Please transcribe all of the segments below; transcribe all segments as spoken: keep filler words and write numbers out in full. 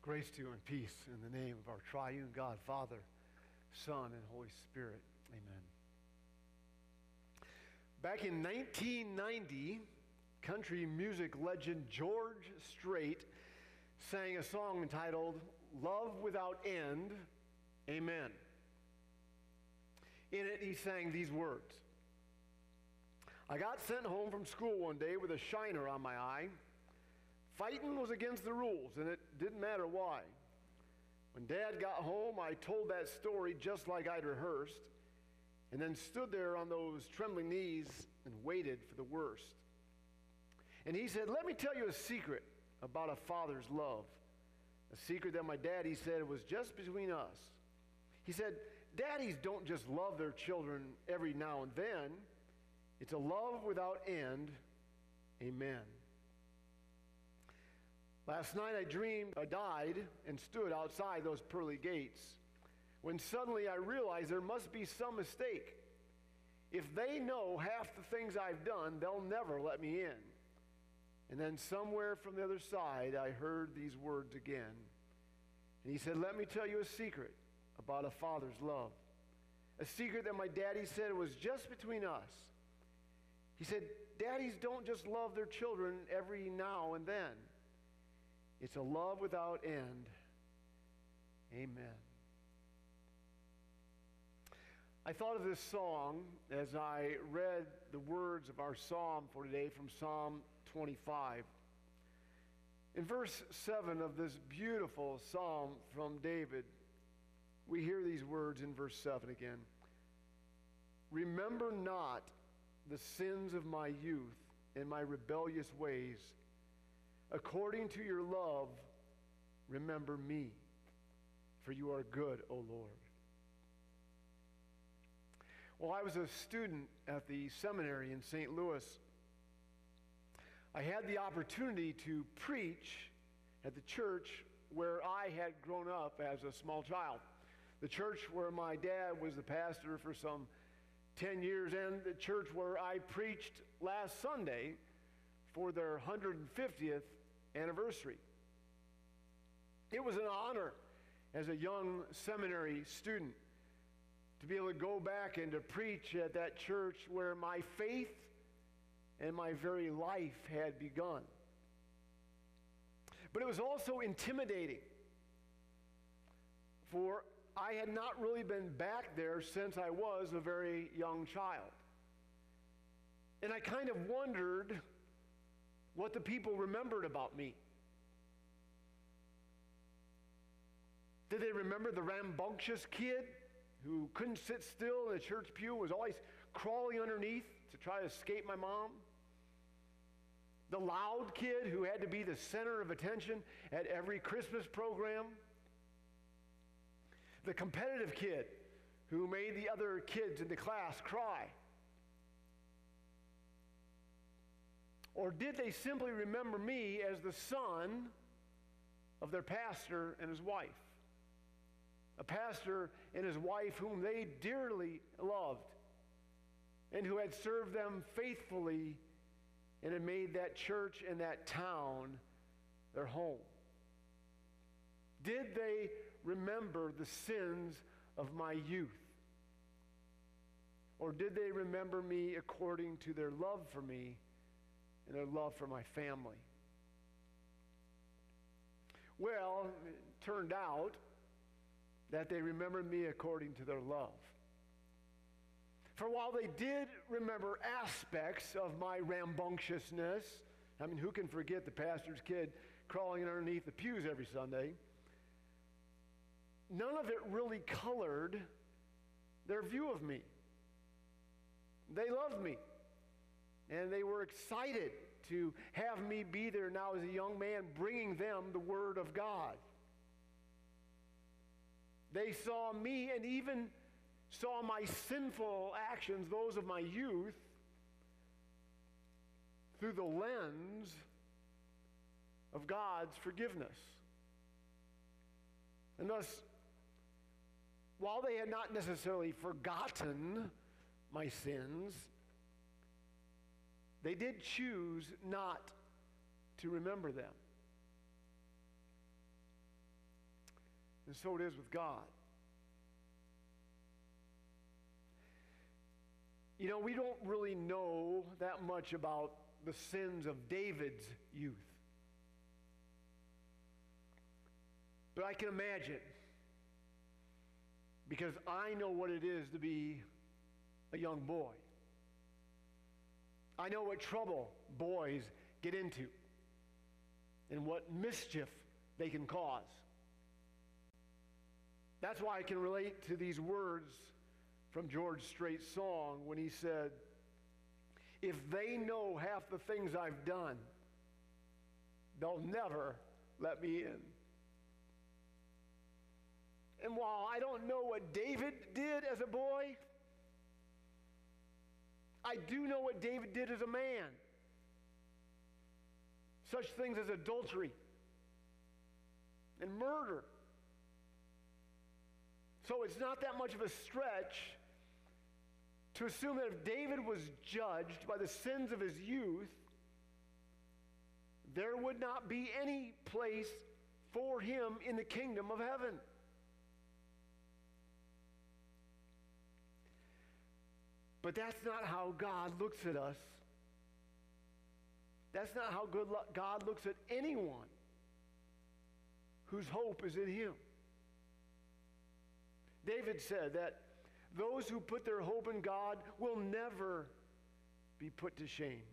Grace to you and peace in the name of our triune God, Father, Son, and Holy Spirit. Amen. Back in nineteen ninety, country music legend George Strait sang a song entitled Love Without End, Amen. In it, he sang these words. I got sent home from school one day with a shiner on my eye. Fighting was against the rules, and it didn't matter why. When Dad got home, I told that story just like I'd rehearsed, and then stood there on those trembling knees and waited for the worst. And he said, let me tell you a secret about a father's love. A secret that my daddy said was just between us. He said, daddies don't just love their children every now and then. It's a love without end. Amen. Last night I dreamed I died and stood outside those pearly gates, when suddenly I realized there must be some mistake. If they know half the things I've done, they'll never let me in. And then somewhere from the other side, I heard these words again. And he said, let me tell you a secret about a father's love. A secret that my daddy said was just between us. He said, daddies don't just love their children every now and then. It's a love without end. Amen. I thought of this song as I read the words of our psalm for today from Psalm twenty-five. In verse seven of this beautiful psalm from David, we hear these words in verse seven again. Remember not the sins of my youth and my rebellious ways. According to your love, remember me, for you are good, O Lord. While I was a student at the seminary in Saint Louis, I had the opportunity to preach at the church where I had grown up as a small child. The church where my dad was the pastor for some ten years, and the church where I preached last Sunday for their one hundred fiftieth anniversary. It was an honor as a young seminary student to be able to go back and to preach at that church where my faith and my very life had begun. But it was also intimidating, for I had not really been back there since I was a very young child. And I kind of wondered what the people remembered about me. Did they remember the rambunctious kid who couldn't sit still in the church pew, was always crawling underneath to try to escape my mom? The loud kid who had to be the center of attention at every Christmas program? The competitive kid who made the other kids in the class cry? Or did they simply remember me as the son of their pastor and his wife? A pastor and his wife whom they dearly loved and who had served them faithfully and had made that church and that town their home. Did they remember the sins of my youth? Or did they remember me according to their love for me and their love for my family? Well, it turned out that they remembered me according to their love. For while they did remember aspects of my rambunctiousness, I mean, who can forget the pastor's kid crawling underneath the pews every Sunday? None of it really colored their view of me. They loved me. And they were excited to have me be there now as a young man, bringing them the Word of God. They saw me and even saw my sinful actions, those of my youth, through the lens of God's forgiveness. And thus, while they had not necessarily forgotten my sins, they did choose not to remember them. And so it is with God. You know, we don't really know that much about the sins of David's youth. But I can imagine, because I know what it is to be a young boy. I know what trouble boys get into and what mischief they can cause. That's why I can relate to these words from George Strait's song when he said, "If they know half the things I've done, they'll never let me in." And while I don't know what David did as a boy, I do know what David did as a man. Such things as adultery and murder. So it's not that much of a stretch to assume that if David was judged by the sins of his youth, there would not be any place for him in the kingdom of heaven. But that's not how God looks at us. That's not how good God looks at anyone whose hope is in him. David said that those who put their hope in God will never be put to shame.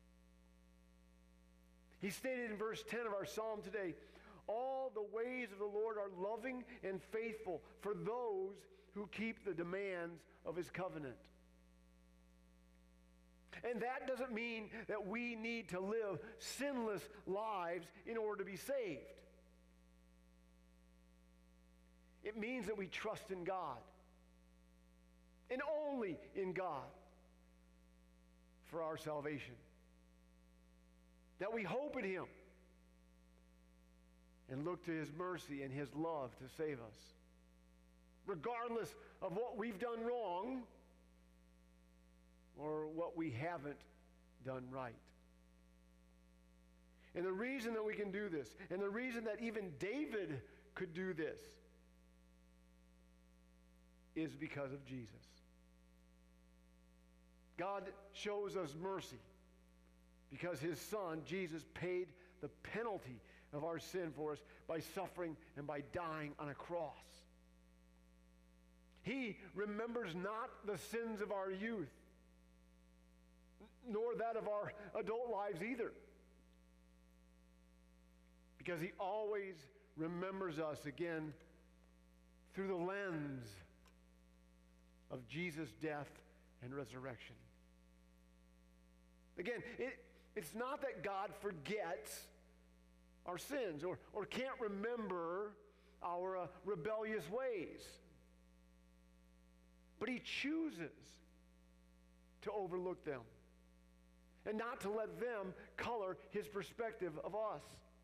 He stated in verse ten of our psalm today, "All the ways of the Lord are loving and faithful for those who keep the demands of his covenant." And that doesn't mean that we need to live sinless lives in order to be saved. It means that we trust in God, and only in God, for our salvation. That we hope in him and look to his mercy and his love to save us, regardless of what we've done wrong or what we haven't done right. And the reason that we can do this, and the reason that even David could do this, is because of Jesus. God shows us mercy because his son, Jesus, paid the penalty of our sin for us by suffering and by dying on a cross. He remembers not the sins of our youth, nor that of our adult lives either, because he always remembers us again through the lens of Jesus' death and resurrection. Again, it, it's not that God forgets our sins or, or can't remember our uh, rebellious ways, but he chooses to overlook them and not to let them color his perspective of us.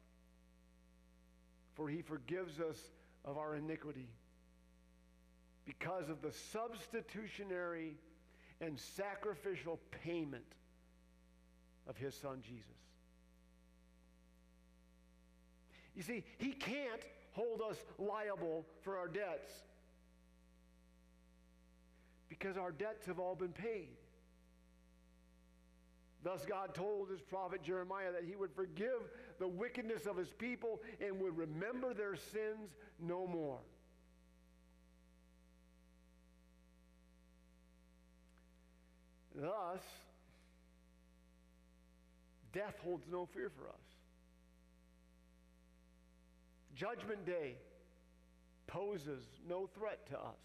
For he forgives us of our iniquity because of the substitutionary and sacrificial payment of his son Jesus. You see, he can't hold us liable for our debts because our debts have all been paid. Thus God told his prophet Jeremiah that he would forgive the wickedness of his people and would remember their sins no more. Thus, death holds no fear for us. Judgment Day poses no threat to us.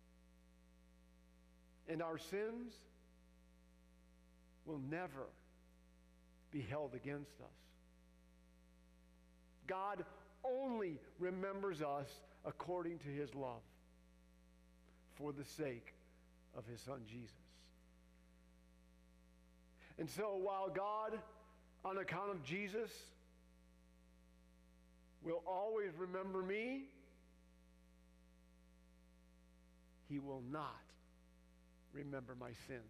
And our sins will never be held against us. God only remembers us according to his love for the sake of his son Jesus. And so while God, on account of Jesus, will always remember me, he will not remember my sins.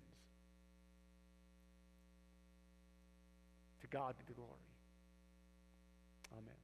To God be the glory. Amen.